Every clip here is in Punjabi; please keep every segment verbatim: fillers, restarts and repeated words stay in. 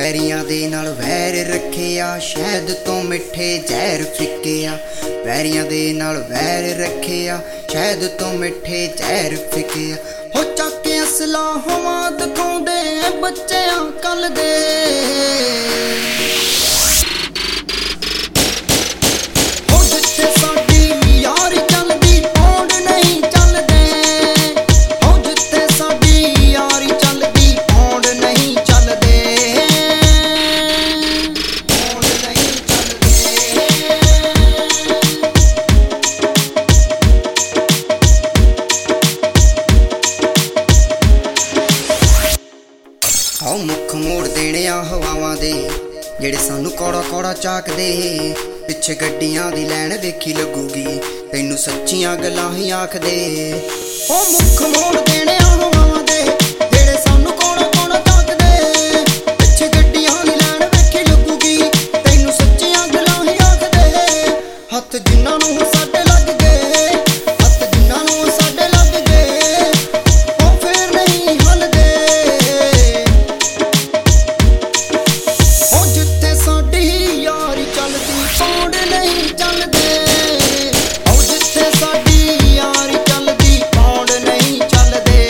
ਵੈਰੀਆਂ ਦੇ ਨਾਲ ਵੈਰ ਰੱਖਿਆ, ਸ਼ਹਿਦ ਤੋਂ ਮਿੱਠੇ ਜ਼ਹਿਰ ਫਿੱਕਿਆ। ਵੈਰੀਆਂ ਦੇ ਨਾਲ ਵੈਰ ਰੱਖਿਆ, ਸ਼ਹਿਦ ਤੋਂ ਮਿੱਠੇ ਜ਼ਹਿਰ ਫਿੱਕਿਆ। ਹੋ ਚੱਕ ਕੇ ਅਸਲਾ ਹਵਾ ਦਿਖਾਉਂਦੇ ਬੱਚਿਆਂ ਕੱਲ ਦੇ। ਆਓ ਮੁੱਖ ਮੋੜ ਦੇਣੇ ਆ ਹਵਾਵਾਂ ਦੇ, ਜਿਹੜੇ ਸਾਨੂੰ ਕੌੜਾ ਕੌੜਾ ਝਾਕਦੇ। ਪਿੱਛੇ ਗੱਡੀਆਂ ਦੀ ਲੈਣ ਵੇਖੀ ਲੱਗੂਗੀ, ਤੈਨੂੰ ਸੱਚੀਆਂ ਗੱਲਾਂ ਹੀ ਆਖਦੇ। ਉਹ ਮੁੱਖ ਮੋੜ ਦੇਣੇ ਆ ਹਵਾਵਾਂ ਦੇ, ਜਿਹੜੇ ਸਾਨੂੰ ਕੌੜਾ ਕੌੜਾ ਝਾਕਦੇ। ਪਿੱਛੇ ਗੱਡੀਆਂ ਦੀ ਲੈਣ ਵੇਖੀ ਲੱਗੂਗੀ, ਤੈਨੂੰ ਸੱਚੀਆਂ ਗੱਲਾਂ ਹੀ ਆਖਦੇ। ਹੱਥ ਜਿਨ੍ਹਾਂ ਨੂੰ ਸਾਡੇ ਲੱਗ ਗਏ, ਹੱਥ ਜਿਨ੍ਹਾਂ ਨੂੰ ਸਾਡੇ ਲੱਗ ਗਏ, ਉਹ ਫੇਰ ਨਹੀਂ ਹੱਲਦੇ। ਪੌਂਡ ਨਹੀਂ ਚੱਲਦੇ, ਉਹ ਜਿੱਥੇ ਸਾਡੀ ਯਾਰੀ ਚੱਲਦੀ ਪੌਂਡ ਨਹੀਂ ਚੱਲਦੇ,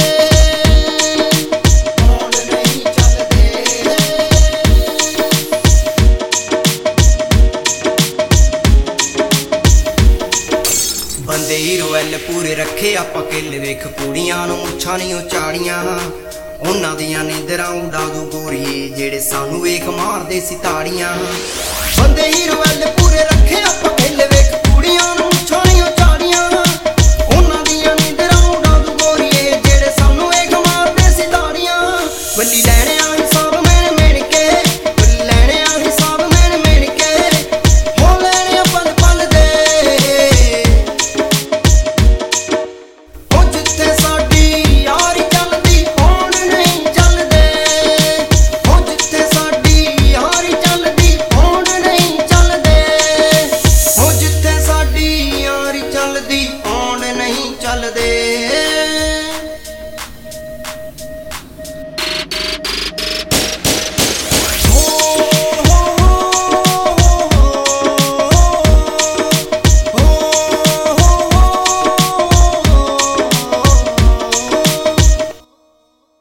ਪੌਂਡ ਨਹੀਂ ਚੱਲਦੇ। ਬੰਦੇ ਹੀਰੋ ਐਲ ਪੂਰੇ ਰੱਖੇ ਆਪਾਂ ਕਿੱਲ, ਵੇਖ ਕੁੜੀਆਂ ਨੂੰ ਮੁੱਛਾਂ ਨਹੀਂ ਉਚਾੜੀਆਂ। ਉਹਨਾਂ ਦੀਆਂ ਨੀਂਦਰਾਂ ਉਡਾ ਦੂ ਗੋਰੀਏ, ਜਿਹੜੇ ਸਾਨੂੰ ਵੇਖ ਮਾਰਦੇ ਸੀ ਤਾੜੀਆਂ। ਬੰਦੇ ਹੀਰੋ ਐਲ ਪੂਰੇ ਰੱਖੇ ਆਪਾਂ ਕਿੱਲ, ਵੇਖ ਕੁੜੀਆਂ ਨੂੰ ਮੁੱਛਾਂ ਨਹੀਂ ਉਚਾੜੀਆਂ। ਉਹਨਾਂ ਦੀਆਂ ਨੀਂਦਰਾਂ ਉਡਾ ਦੂ ਗੋਰੀਏ, ਜਿਹੜੇ ਸਾਨੂੰ ਵੇਖ ਮਾਰਦੇ ਸੀ ਤਾੜੀਆਂ। ਬੱਲੀ ਲੈ